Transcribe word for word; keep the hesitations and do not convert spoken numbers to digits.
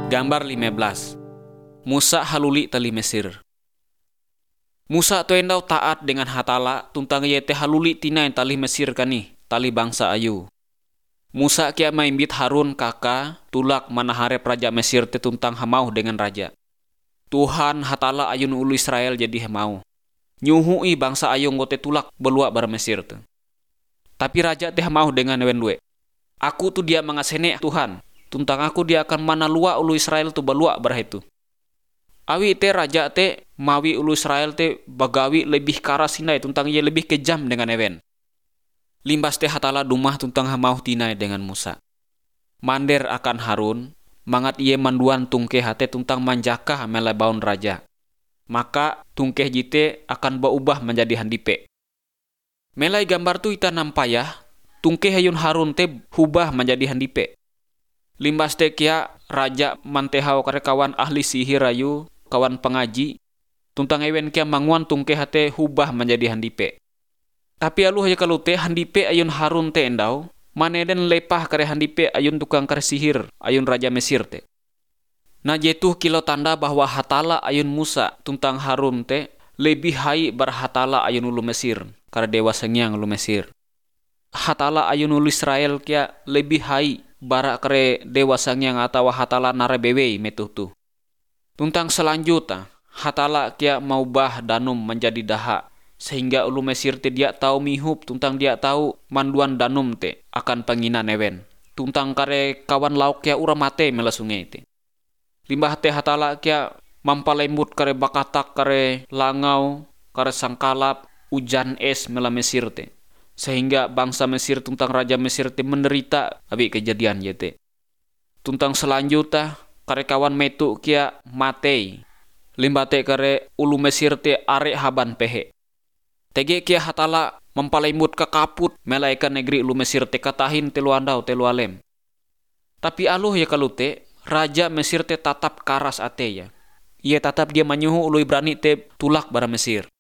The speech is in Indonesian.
Gambar lima belas. Musa haluli tali Mesir. Musa tu endau taat dengan hatala tuntang yete haluli tina yang tali Mesir kani, tali bangsa ayu. Musa kia maimbit Harun kakak tulak manahare praja Mesir te tuntang hamau dengan raja. Tuhan hatala ayun ulu Israel jadi hamau. Nyuhui bangsa ayu ngote tulak belua bar Mesir te. Tapi raja te hamau dengan wenwe. Aku tu dia mengasene Tuhan. Tuntang aku dia akan mana lua ulu Israel tu balua barah itu. Awi te raja te mawi ulu Israel te bagawi lebih karas sinai tuntang ia lebih kejam dengan ewen. Limbas te hatala dumah tuntang hamau tinai dengan Musa. Mander akan Harun, mangat ia manduan tungke hate tuntang manjaka melebaun raja. Maka tungke jite akan baubah menjadi handipe. Melai gambar tu ita nampayah, tungke hayun Harun te hubah menjadi handipe. Limbas te kia raja mantehau kare kawan ahli sihir ayu, kawan pengaji, tuntang ewen kia manguan tungke hate hubah menjadi handipe. Tapi aluh ya kalau te handipe ayun Harun te endau, maneden lepah kare handipe ayun tukang kare sihir, ayun raja Mesir te. Nah jetuh kilo tanda bahwa hatala ayun Musa tuntang Harun te lebih hai bar hatala ayun ulu Mesir, kare dewa sengyang ulu Mesir. Hatala ayun ulu Israel kia lebih hai bara kare dewa sangyang atau hatala narebewei metuh tu. Tuntang selanjutnya, hatala kia mau bah danum menjadi daha, sehingga ulu Mesir te dia tahu mihup, tuntang dia tahu manduan danum te akan penginan ewen. Tuntang kare kawan lauk kia ura mate mela sungai te. Limbah te hatala kia mampalembut kare bakatak kare langau, kare sangkalap, ujan es mela Mesir te. Sehingga bangsa Mesir tuntang raja Mesir te menderita abi kejadian yete. Tuntang selanjutnya kare kawan metu kia matei. Limbate kare ulu Mesir te are haban pehe. Tege kia hatala mempalaimut ke kaput melaikan negeri ulu Mesir te katahin telu andau telu alem. Tapi aluh ya kalau te raja Mesir te tatap karas ate ya. Ia tatap dia menyuhu ulu Ibrani te tulak bara Mesir.